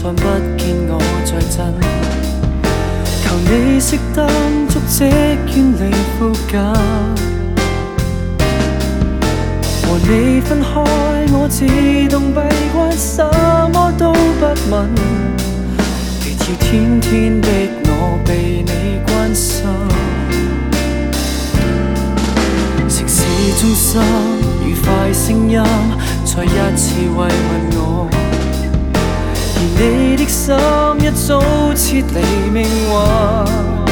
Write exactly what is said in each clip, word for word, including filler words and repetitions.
再不見我在震。求你熄燈，足跡遠離附近。和你分開，我自動閉關，什麼都不問。別要天天逼我被你關心。城市中心愉快聲音，再一次慰問我。而你的心一早撤離命運，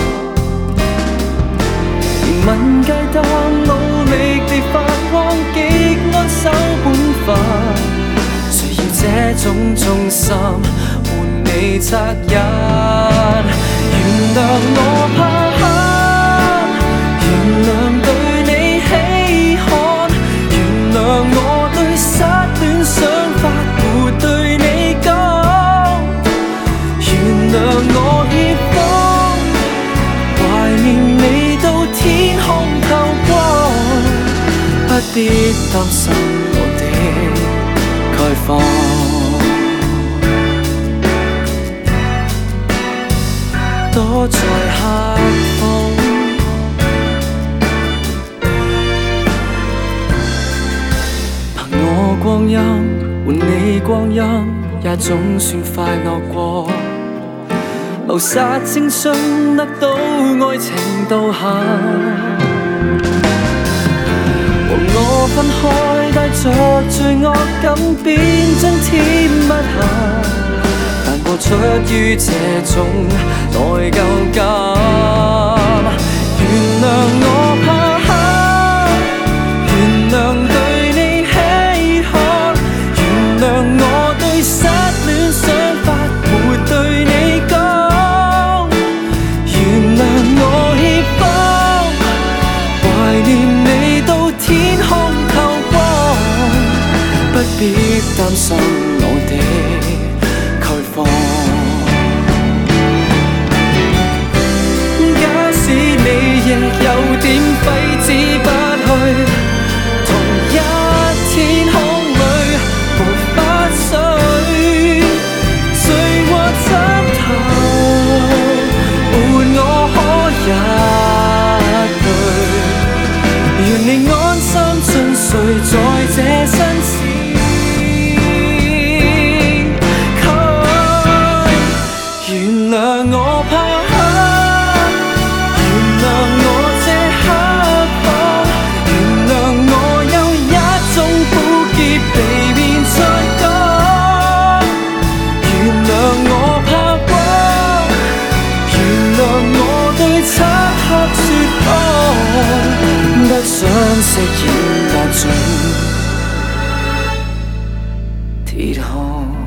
連問街燈努力地發光，極安守本分。誰要這種忠心換你惻隱？原諒我怕黑，原諒對你稀罕，原諒我對失戀想法沒對你講。原諒我怯慌，懷念你到天空透光，不必擔心我的概況。躲在黑風，憑我光陰換你光陰，也總算快樂過。謀殺青春，得到愛情道行。和我分開，帶着罪惡感，變真甜蜜行。但播出於這種內疚感。原諒我怕黑，原諒對你稀罕，原諒我對失戀想法沒對你講。我怯慌，懷念你到天空透光，不必擔心我的概況。假使你亦有點揮之不去，同一天空裏無法睡，睡過枕頭伴我可一對，願你安心進睡在這新時區。原諒我怕黑，原諒我這刻放，原諒我有一種苦澀避免再講。原諒我怕光，原諒我對漆黑說謊，不想飾演那種鐵漢。